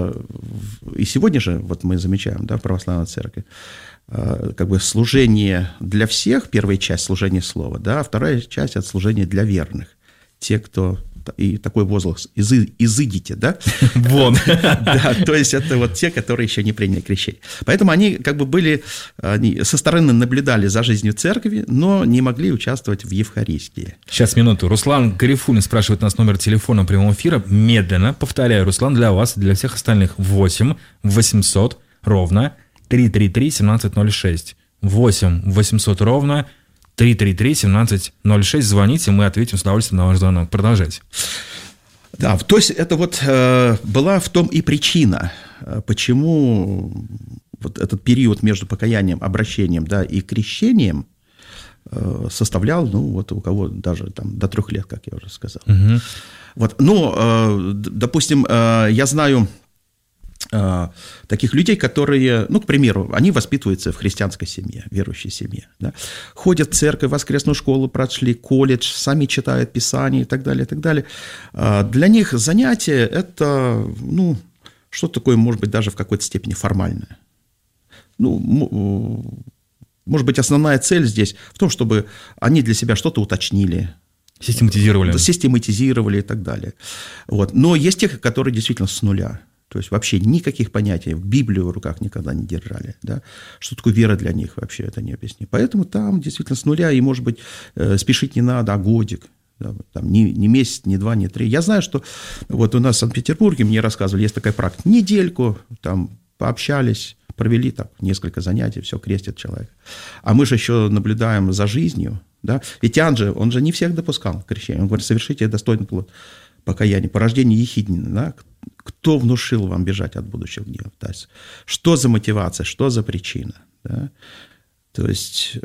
и сегодня же, вот мы замечаем, да, в православной церкви, как бы служение для всех, первая часть служения слова, да, а вторая часть – это служение для верных. Те, кто, и такой возглас, изыдите, да? Вон. Да, то есть это вот те, которые еще не приняли крещение. Поэтому они как бы были, они со стороны наблюдали за жизнью церкви, но не могли участвовать в Евхаристии. Сейчас, минуту. Руслан Гарифулин спрашивает нас номер телефона прямого эфира. Медленно, повторяю, Руслан, для вас, для всех остальных. 8 800 ровно 333 1706. 8 800 ровно 333-1706. Звоните, мы ответим с удовольствием на ваш звонок. Продолжайте. Да, то есть это вот была в том и причина, почему вот этот период между покаянием, обращением, да, и крещением составлял, ну, вот у кого даже там до 3 лет, как я уже сказал. Угу. Вот, ну, допустим, я знаю таких людей, которые, ну, к примеру, они воспитываются в христианской семье, верующей семье, да? Ходят в церковь, воскресную школу прошли, колледж, сами читают Писание и так далее, и так далее. Для них занятие – это, ну, что такое, может быть, даже в какой-то степени формальное. Ну, может быть, основная цель здесь в том, чтобы они для себя что-то уточнили, систематизировали и так далее. Вот. Но есть те, которые действительно с нуля. То есть вообще никаких понятий, Библию в руках никогда не держали. Да? Что такое вера для них, вообще это не объяснить. Поэтому там действительно с нуля, и, может быть, спешить не надо, а годик. Да? Там, не месяц, не 2, не 3. Я знаю, что вот у нас в Санкт-Петербурге, мне рассказывали, есть такая практика. Недельку там пообщались, провели так несколько занятий, все, крестит человек. А мы же еще наблюдаем за жизнью. Да? Ведь Иоанн же, он же не всех допускал к крещению. Он говорит, совершите достойный плод покаяния, порождение ехиднина, да? Кто внушил вам бежать от будущего гнева? То есть, что за мотивация, что за причина? Да? То есть,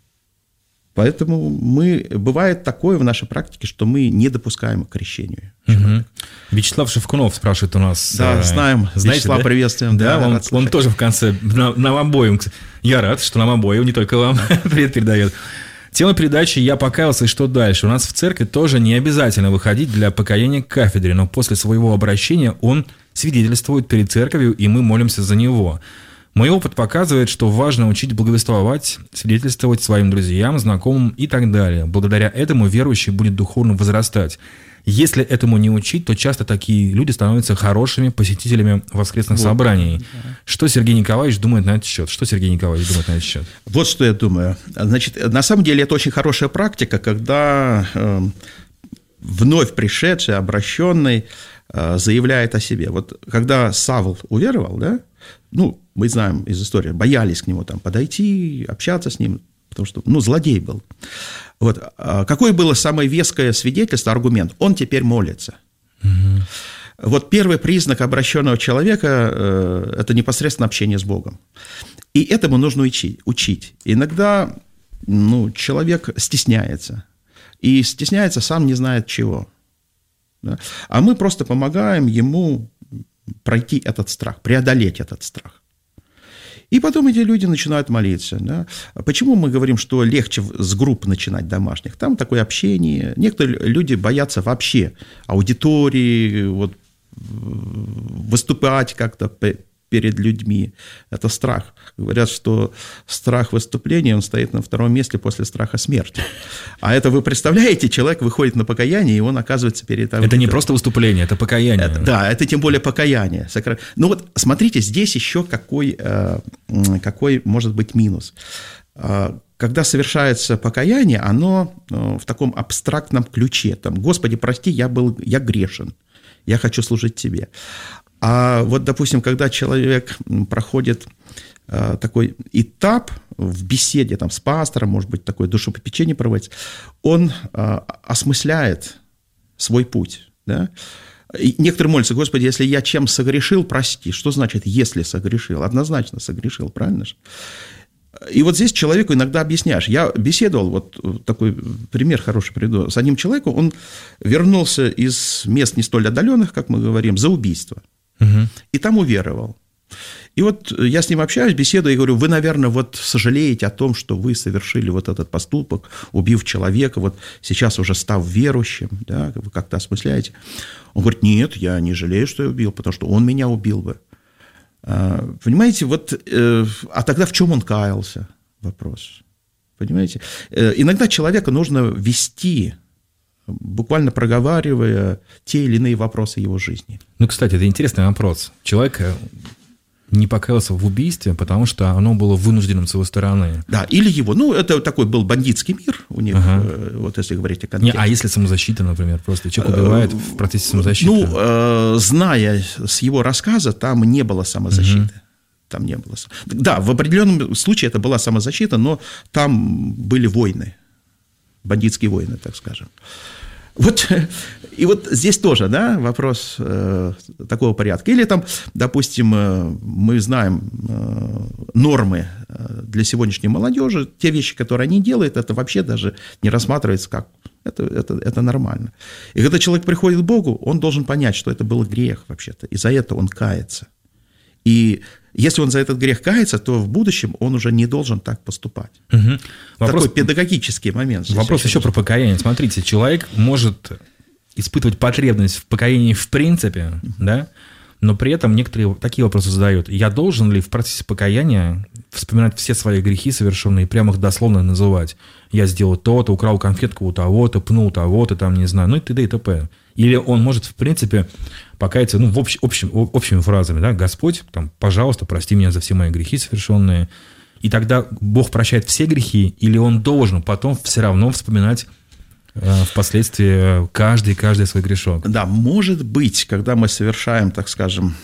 поэтому бывает такое в нашей практике, что мы не допускаем к крещению. Угу. Вячеслав Шевкунов спрашивает у нас. Да, знаем. Знаете, Вячеслав, да? приветствуем. Да, он тоже в конце, нам обоим. Я рад, что нам обоим, не только вам, привет передает. Тема передачи «Я покаялся, и что дальше?». У нас в церкви тоже не обязательно выходить для покаяния к кафедре, но после своего обращения он свидетельствует перед церковью, и мы молимся за него. Мой опыт показывает, что важно учить благовествовать, свидетельствовать своим друзьям, знакомым и так далее. Благодаря этому верующий будет духовно возрастать. Если этому не учить, то часто такие люди становятся хорошими посетителями воскресных собраний. Что Сергей Николаевич думает на этот счет? Вот что я думаю. Значит, на самом деле это очень хорошая практика, когда вновь пришедший, обращенный заявляет о себе. Вот когда Савл уверовал, да, ну, мы знаем из истории, боялись к нему там подойти, общаться с ним, потому что, ну, злодей был. Вот. Какое было самое веское свидетельство, аргумент? Он теперь молится. Угу. Вот первый признак обращенного человека – это непосредственно общение с Богом. И этому нужно учить. Иногда, ну, человек стесняется. И стесняется, сам не знает чего. Да? А мы просто помогаем ему пройти этот страх, преодолеть этот страх. И потом эти люди начинают молиться. Да? Почему мы говорим, что легче с групп начинать домашних? Там такое общение. Некоторые люди боятся вообще аудитории, вот, выступать как-то перед людьми. Это страх. Говорят, что страх выступления, он стоит на 2-м месте после страха смерти. А это вы представляете, человек выходит на покаяние, и он оказывается перед... Это не просто выступление, это покаяние. Да, это тем более покаяние. Ну вот, смотрите, здесь еще какой может быть минус. Когда совершается покаяние, оно в таком абстрактном ключе. Там, Господи, прости, я грешен, я хочу служить Тебе. А вот, допустим, когда человек проходит такой этап в беседе там, с пастором, может быть, такое душепопечение проводится, он осмысляет свой путь, да. И некоторые молятся: Господи, если я чем согрешил, прости. Что значит «если согрешил»? Однозначно согрешил, правильно же? И вот здесь человеку иногда объясняешь. Я беседовал, вот такой пример хороший приведу, с одним человеком. Он вернулся из мест не столь отдаленных, как мы говорим, за убийство. И там уверовал. И вот я с ним общаюсь, беседую, и говорю: вы, наверное, вот сожалеете о том, что вы совершили вот этот поступок, убив человека, вот сейчас уже став верующим, да, вы как-то осмысляете. Он говорит: нет, я не жалею, что я убил, потому что он меня убил бы. Понимаете, вот, а тогда в чем он каялся? Вопрос. Понимаете? Иногда человека нужно вести, буквально проговаривая те или иные вопросы его жизни. Ну, кстати, это интересный вопрос. Человек не покаялся в убийстве, потому что оно было вынужденным с его стороны. Да, или его, ну, это такой был бандитский мир у них, вот если говорить о конкретике. А если самозащита, например, просто человек убивает в процессе самозащиты? Ну, зная с его рассказа, там не было самозащиты. Там не было. Да, в определенном случае это была самозащита, но там были войны, бандитские войны, так скажем. Вот, и вот здесь тоже, да, вопрос такого порядка. Или там, допустим, мы знаем нормы для сегодняшней молодежи, те вещи, которые они делают, это вообще даже не рассматривается как это нормально. И когда человек приходит к Богу, он должен понять, что это был грех вообще-то, и за это он кается. И если он за этот грех кается, то в будущем он уже не должен так поступать. Такой педагогический момент. Вопрос еще про покаяние. Смотрите, человек может испытывать потребность в покаянии в принципе, да, но при этом некоторые такие вопросы задают. Я должен ли в процессе покаяния вспоминать все свои грехи совершенные, прямо их дословно называть? Я сделал то-то, украл конфетку у того-то, пнул того-то, там, не знаю, ну и т.д. и т.п. Или он может, в принципе, покаяться, ну, общими фразами, да, Господь, там, пожалуйста, прости меня за все мои грехи совершенные. И тогда Бог прощает все грехи, или он должен потом все равно вспоминать впоследствии каждый свой грешок? Да, может быть, когда мы совершаем, так скажем,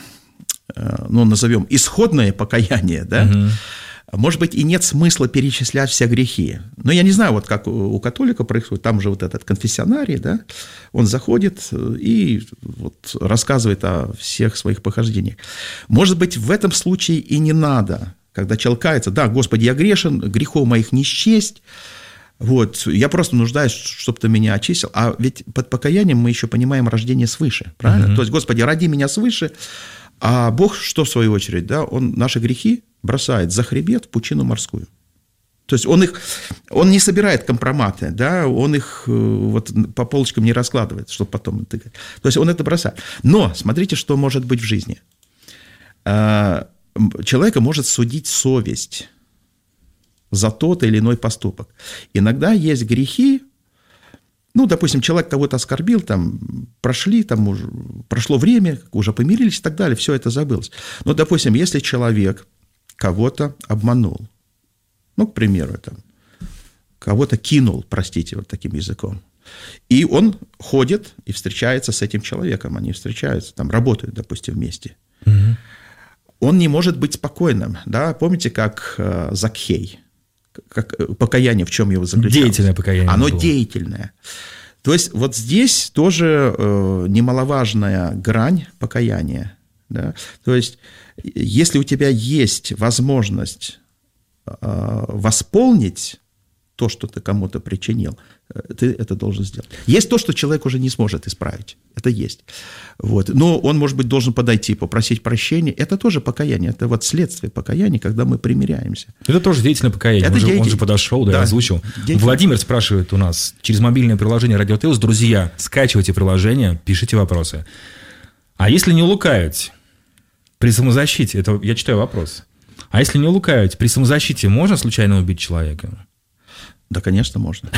ну, назовем исходное покаяние, да, может быть, и нет смысла перечислять все грехи. Но я не знаю, вот как у католика происходит, там же вот этот конфессионарий, да, он заходит и вот рассказывает о всех своих похождениях. Может быть, в этом случае и не надо, когда человек кается: да, Господи, я грешен, грехов моих не счесть, вот, я просто нуждаюсь, чтобы ты меня очистил. А ведь под покаянием мы еще понимаем рождение свыше, правильно? То есть: Господи, роди меня свыше, а Бог, что в свою очередь, да, Он наши грехи бросает за хребет в пучину морскую. То есть он не собирает компроматы, да, он их вот по полочкам не раскладывает, чтобы потом... То есть он это бросает. Но смотрите, что может быть в жизни. Человека может судить совесть за тот или иной поступок. Иногда есть грехи, ну, допустим, человек кого-то оскорбил, там, прошло время, уже помирились и так далее, все это забылось. Но, допустим, если человек кого-то обманул, ну, к примеру, там, кого-то кинул, простите, вот таким языком, и он ходит и встречается с этим человеком, они встречаются, там, работают, допустим, вместе. Он не может быть спокойным, да, помните, как Закхей, как покаяние, в чем его заключалось? Деятельное покаяние. Оно было деятельное. То есть вот здесь тоже немаловажная грань покаяния, да? То есть если у тебя есть возможность восполнить то, что ты кому-то причинил, ты это должен сделать. Есть то, что человек уже не сможет исправить. Это есть. Вот. Но он, может быть, должен подойти, попросить прощения. Это тоже покаяние. Это вот следствие покаяния, когда мы примиряемся. Это тоже деятельное покаяние. Он же подошел, да, озвучил. Владимир спрашивает у нас через мобильное приложение «Радио Теос». Друзья, скачивайте приложение, пишите вопросы. А если не лукавить при самозащите? Это я читаю вопрос. А если не лукавить, при самозащите можно случайно убить человека? Да, конечно, можно.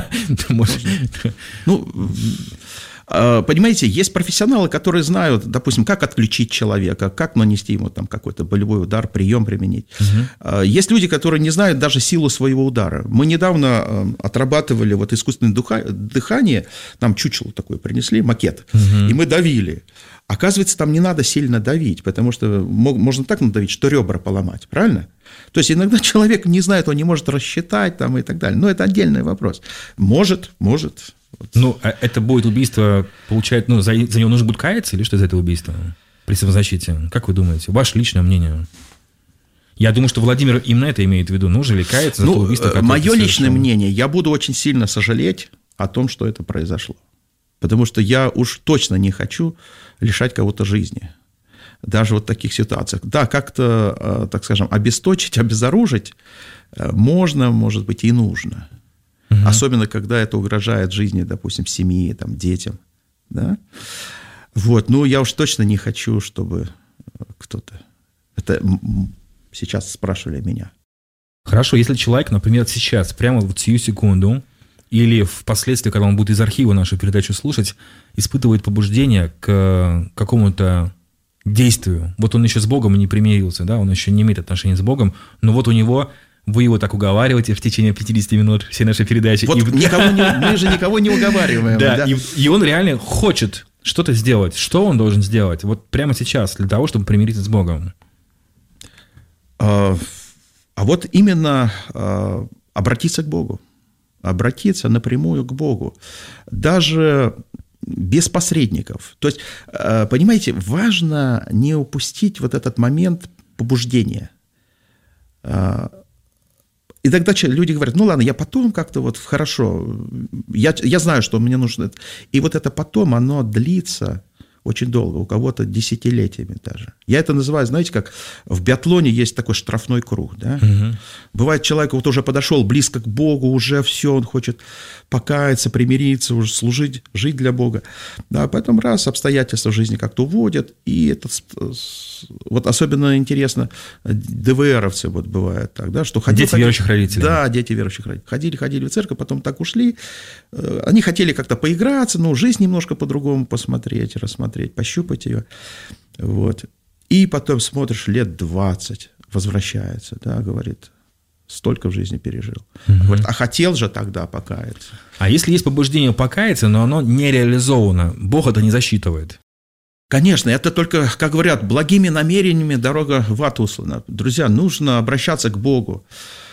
Ну, понимаете, есть профессионалы, которые знают, допустим, как отключить человека, как нанести ему там какой-то болевой удар, прием применить. Есть люди, которые не знают даже силу своего удара. Мы недавно отрабатывали вот искусственное дыхание, нам чучело такое принесли, макет, и мы давили. Оказывается, там не надо сильно давить, потому что можно так надавить, что ребра поломать, правильно? То есть иногда человек не знает, он не может рассчитать там, и так далее. Но это отдельный вопрос. Может. Ну, а это будет убийство, получается, ну, за него нужно будет каяться, или что из этого убийства при самозащите? Как вы думаете? Ваше личное мнение? Я думаю, что Владимир именно это имеет в виду. Нужно ли каяться за то убийство, которое мое личное мнение, я буду очень сильно сожалеть о том, что это произошло. Потому что я уж точно не хочу лишать кого-то жизни. Даже вот в таких ситуациях. Да, как-то, так скажем, обесточить, обезоружить можно, может быть, и нужно. Особенно, когда это угрожает жизни, допустим, семьи, там, детям. Да? Вот. Ну, я уж точно не хочу, чтобы кто-то... Это сейчас спрашивали меня. Хорошо, если человек, например, сейчас, прямо в сию секунду, или впоследствии, когда он будет из архива нашу передачу слушать, испытывает побуждение к какому-то действию. Вот он еще с Богом не примирился, да, он еще не имеет отношения с Богом, но вот у него... Вы его так уговариваете в течение 50 минут всей нашей передачи. Вот мы же никого не уговариваем. Да, и он реально хочет что-то сделать. Что он должен сделать? Вот прямо сейчас, для того, чтобы примириться с Богом. А вот именно обратиться к Богу. Обратиться напрямую к Богу. Даже без посредников. То есть, понимаете, важно не упустить вот этот момент побуждения. И тогда люди говорят, ну ладно, я потом как-то вот хорошо, я знаю, что мне нужно. И вот это потом, оно длится очень долго, у кого-то десятилетиями даже. Я это называю, знаете, как в биатлоне есть такой штрафной круг. Да? Угу. Бывает, человек вот уже подошел близко к Богу, уже все, он хочет покаяться, примириться, уже служить, жить для Бога. Да, поэтому раз обстоятельства в жизни как-то уводят, и это вот особенно интересно, ДВРовцы вот бывает так, да, что ходили... Дети верующих родителей. Да, дети верующих родителей. Ходили в церковь, потом так ушли. Они хотели как-то поиграться, но жизнь немножко по-другому посмотреть, рассмотреть, пощупать ее. Вот. И потом смотришь, лет 20 возвращается, да, говорит, столько в жизни пережил. Говорит, а хотел же тогда покаяться. А если есть побуждение покаяться, но оно не реализовано, Бог это не засчитывает? Конечно, это только, как говорят, благими намерениями дорога в ад услана. Друзья, нужно обращаться к Богу,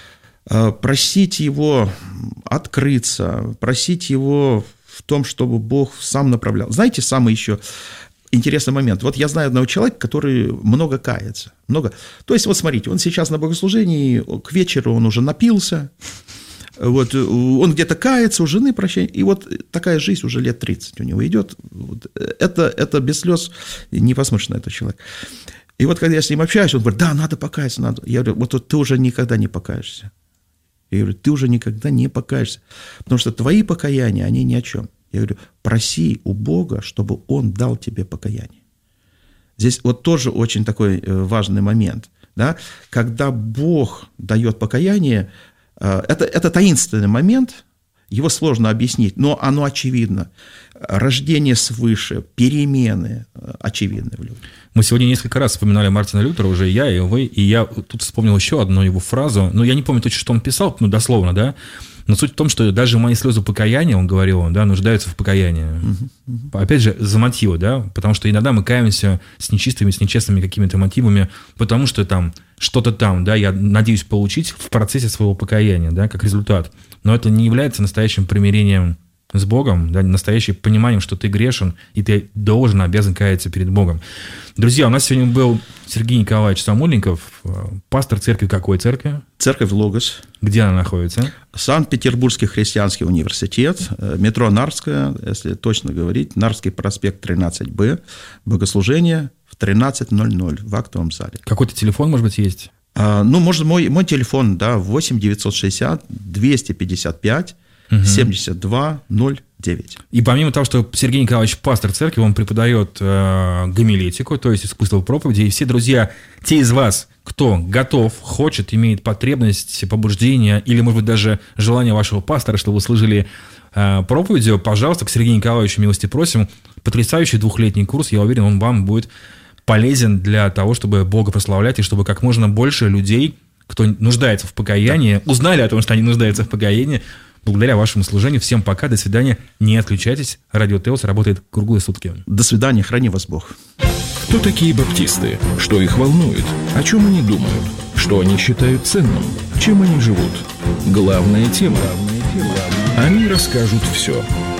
просить Его открыться, просить Его в том, чтобы Бог сам направлял. Знаете, самый еще интересный момент. Вот я знаю одного человека, который много кается. Много. То есть, вот смотрите, он сейчас на богослужении, к вечеру он уже напился, вот, он где-то кается, у жены прощение, и вот такая жизнь уже лет 30 у него идет. Вот, это без слез не посмотришь на этого человека. И вот когда я с ним общаюсь, он говорит, да, надо покаяться, надо. Я говорю, вот ты уже никогда не покаешься. Я говорю, ты уже никогда не покаешься, потому что твои покаяния, они ни о чем. Я говорю, проси у Бога, чтобы Он дал тебе покаяние. Здесь вот тоже очень такой важный момент. Да? Когда Бог дает покаяние, это таинственный момент, его сложно объяснить, но оно очевидно. Рождение свыше, перемены очевидны в людях. Мы сегодня несколько раз вспоминали Мартина Лютера, уже и я, и вы, и я тут вспомнил еще одну его фразу, но я не помню точно, что он писал, ну, дословно, да, но суть в том, что даже мои слезы покаяния, он говорил, да, нуждаются в покаянии. Опять же, за мотивы, да, потому что иногда мы каемся с нечистыми, с нечестными какими-то мотивами, потому что там что-то там, да, я надеюсь получить в процессе своего покаяния, да, как результат. Но это не является настоящим примирением с Богом, да, настоящим пониманием, что ты грешен, и ты должен, обязан каяться перед Богом. Друзья, у нас сегодня был Сергей Николаевич Самойленков, пастор церкви какой церкви? Церковь Логос. Где она находится? Санкт-Петербургский христианский университет, метро Нарвская, если точно говорить, Нарвский проспект 13Б, богослужение в 13:00 в актовом зале. Какой-то телефон, может быть, есть? Ну, может, мой телефон, да, 8 960 255 7209. И помимо того, что Сергей Николаевич пастор церкви, он преподает гомилетику, то есть искусство проповеди. И все друзья, те из вас, кто готов, хочет, имеет потребность, побуждение или, может быть, даже желание вашего пастора, чтобы вы слышали проповедью, пожалуйста, к Сергею Николаевичу милости просим. Потрясающий 2-летний курс, я уверен, он вам будет полезен для того, чтобы Бога прославлять, и чтобы как можно больше людей, кто нуждается в покаянии, узнали о том, что они нуждаются в покаянии, благодаря вашему служению. Всем пока, до свидания, не отключайтесь. Радио Теос работает круглые сутки. До свидания, храни вас Бог. Кто такие баптисты? Что их волнует? О чем они думают? Что они считают ценным? Чем они живут? Главная тема. Они расскажут все.